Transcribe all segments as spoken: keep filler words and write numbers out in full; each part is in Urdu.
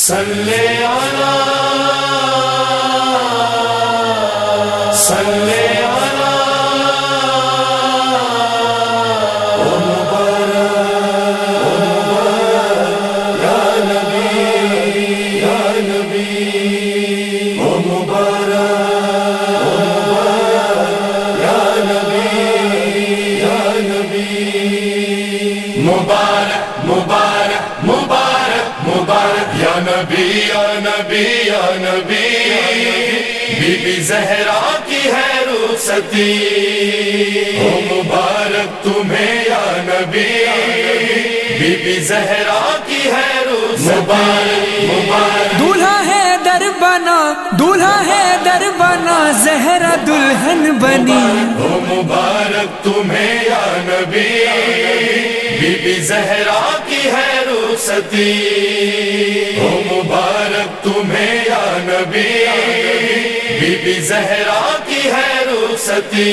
صلی علی صلی علی او مبارک او مبارک یا نبی یا نبی او مبارک او مبارک یا نبی یا نبی مبارک مبارک مبارک مبارک یا نبی یا نبی یا نبی بی بی زہرا کی ہے رخصتی او مبارک تمہیں یا نبی بی بی زہرا کی ہے رخصتی مبارک مبارک دولہا ہے در بنا دولہا ہے در بنا زہرا دلہن بنی او مبارک تمہیں یا نبی بی بی زہرا کی ہے رخصتی او مبارک تمہیں یا نبی بی بی زہرا کی ہے رخصتی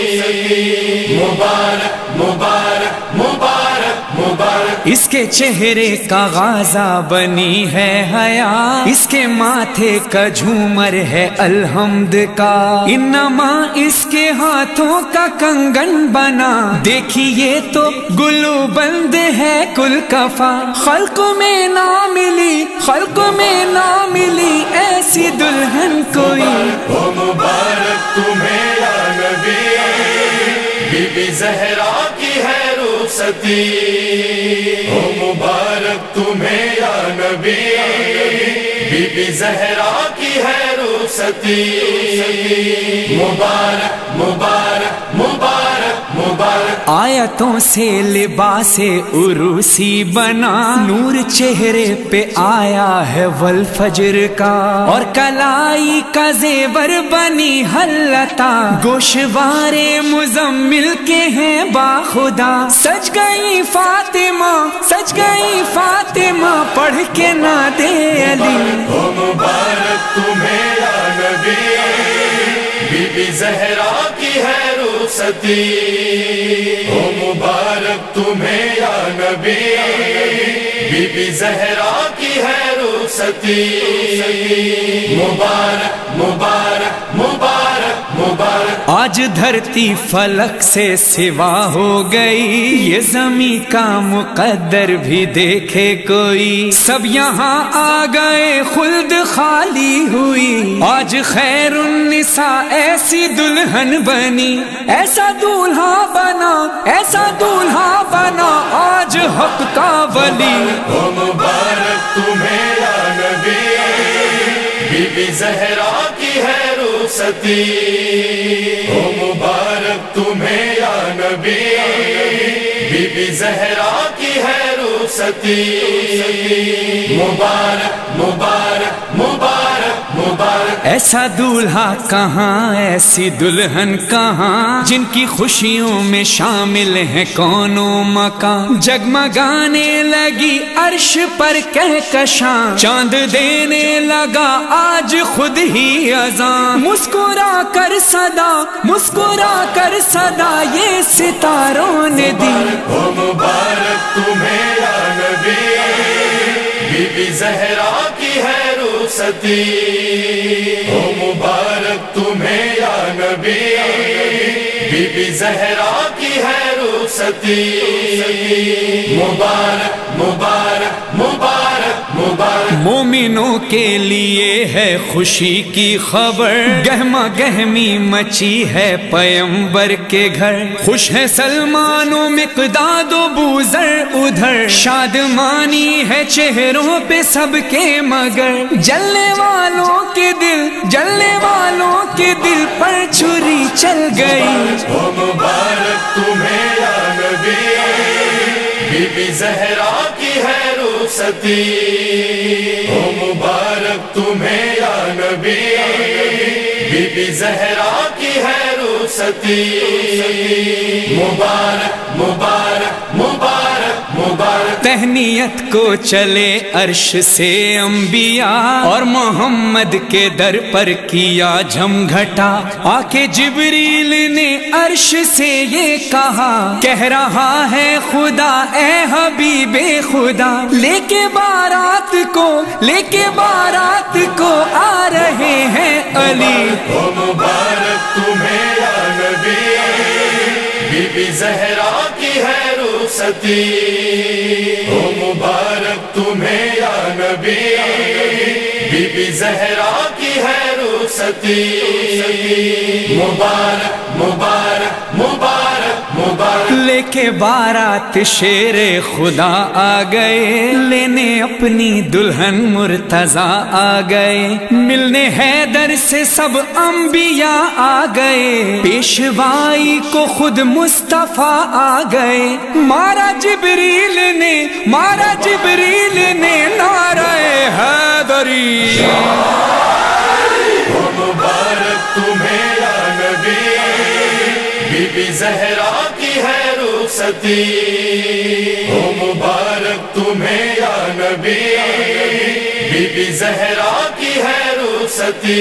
مبارک مبارک مبارک مبارک اس کے چہرے کا غازہ بنی ہے حیا، اس کے ماتھے کا جھومر ہے الحمد کا، انما اس کے ہاتھوں کا کنگن بنا، دیکھیے تو گلو بند ہے کل کفا، خلق میں نہ ملی خلق میں نہ ملی ایسی دلہن کوئی او مبارک تمہیں یا نبی بی بی زہرا کی ہے رخصتی او مبارک تمہیں یا نبی بی بی زہرا کی ہے رخصتی مبارک مبارک مبارک مبارک آیتوں سے لباس عروسی بنا، نور چہرے پہ آیا ہے والفجر کا، اور کلائی کا زیور بنی حلتا، گوشوارے مزمل کے ہیں باخدا، سج گئی فاطمہ سج گئی فاطمہ پڑھ کے نہ دے علی او مبارک تمہیں یا نبی بی بی زہرا کی ہے رخصتی او مبارک تمہیں یا نبی بی بی زہرا کی ہے رخصتی مبارک مبارک مبارک مبارک آج دھرتی فلک سے سوا ہو گئی، یہ زمین کا مقدر بھی دیکھے کوئی، سب یہاں آ گئے خلد خالی ہوئی، آج خیر النساء ایسی دلہن بنی، ایسا دولہا بنا ایسا دولہا بنا آج حق کا ولی او مبارک تمہیں یا نبی بی بی زہرا کی ہے رخصتی او مبارک تمہیں یا نبی بی بی زہرا کی ہے رخصتی مبارک مبارک مبارک مبارک ایسا دولہا کہاں ایسی دلہن کہاں، جن کی خوشیوں میں شامل ہیں کونوں مکان، جگمگانے لگی عرش پر کہکشاں، چاند دینے لگا آج خود ہی اذان، مسکرا کر صدا مسکرا کر صدا یہ ستاروں نے دی او مبارک تمہیں یا نبی بی بی زہرا کی ہے رخصتی او مبارک تمہیں یا نبی بی بی زہرا کی ہے رخصتی مبارک مبارک مبارک مبارک مومنوں کے لیے ہے خوشی کی خبر، گہما گہمی مچی ہے پیمبر کے گھر، خوش ہے سلمان و مقداد و بوذر ادھر، شادمانی ہے چہروں پہ سب کے مگر، جلنے والوں کے دل جلنے والوں کے دل پر چھری چل گئی او مبارک تمہیں یا نبی بی بی زہرا کی ہے رخصتی او مبارک تمہیں یا نبی بی بی زہرا کی ہے رخصتی مبارک مبارک مبارک مبارک تہنیت کو چلے عرش سے انبیاء، اور محمد کے در پر کیا جھم گھٹا، آ کے جبریل نے عرش سے یہ کہا، کہہ رہا ہے خدا اے حبیب خدا، لے کے بارات کو لے کے بارات کو آ رہے ہیں علی۔ او مبارک تمہیں یا نبی، بی بی زہرا کی ہے رخصتی، او مبارک تمہیں یا نبی، بی بی زہرا کی ہے رخصتی، مبارک مبارک مبارک مبارک۔ لے کے بارات شیر خدا آ گئے، لینے اپنی دلہن مرتضیٰ آ گئے، ملنے حیدر سے سب انبیاء آ گئے، پیشوائی کو خود مصطفیٰ آ گئے، مارا جبریل نے مارا جبریل نے نعرہ حیدری۔ او مبارک تمہیں یا نبی، بی بی زہرا کی ہے رخصتی، او مبارک تمہیں یا نبی، بی بی زہرا کی ہے رخصتی،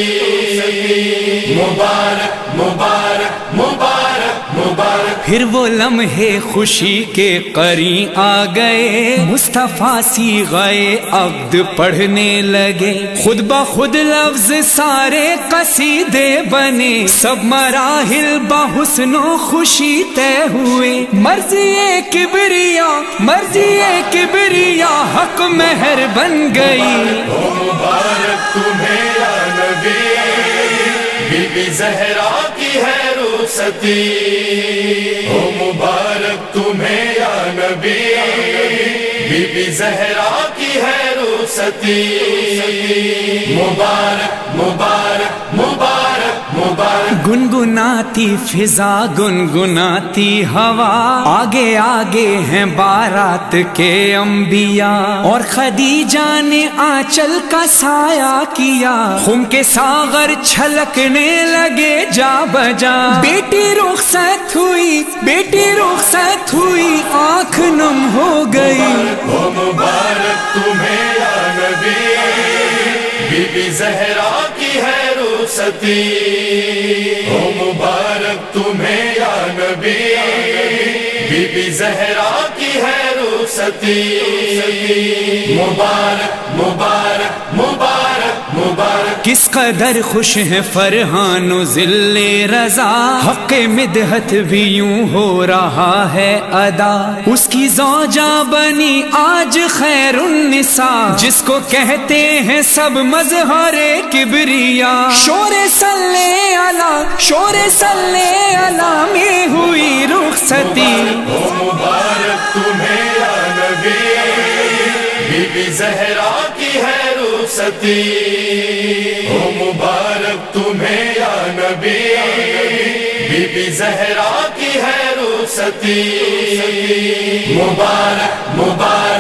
مبارک مبارک مبارک مبارک۔ پھر وہ لمحے خوشی کے قریب آ گئے، مصطفیٰ صیغہ عقد پڑھنے لگے، خود بخود لفظ سارے قصیدے بنے، سب مراحل بحسن و خوشی طے ہوئے، مرضی کبریا مرضی کبریا حق مہر بن گئی۔ او مبارک تمہیں یا نبی، بی بی زہرا کی ہے رخصتی، او مبارک تمہیں یا نبی، بی بی زہرا کی ہے رخصتی، مبارک مبارک مبارک مبارک۔ گنگناتی فضا گنگناتی ہوا، آگے آگے ہیں بارات کے انبیاء، اور خدیجہ نے آنچل کا سایہ کیا، خم کے ساغر چھلکنے لگے جا بجا، بیٹی رخصت ہوئی بیٹی رخصت ہوئی آنکھ نم ہو گئی۔ او مبارک تمہیں یا نبی، بی بی زہرا کی ہے رخصتی، او مبارک تمہیں یا نبی، بی بی زہرا کی ہے رخصتی، مبارک مبارک مبارک مبارک۔ کس قدر خوش ہے فرحان و ذل رضا، حق مدحت بھی یوں ہو رہا ہے ادا، اس کی زوجہ بنی آج خیر النساء، جس کو کہتے ہیں سب مظہر کبریا، شور صلی اللہ شور صلی اللہ میں ہوئی رخصتی۔ او مبارک تمہیں یا نبی، بی بی زہرا کی ہے رخصتی، او مبارک تمہیں یا نبی، بی بی زہرا کی ہے رخصتی، مبارک مبارک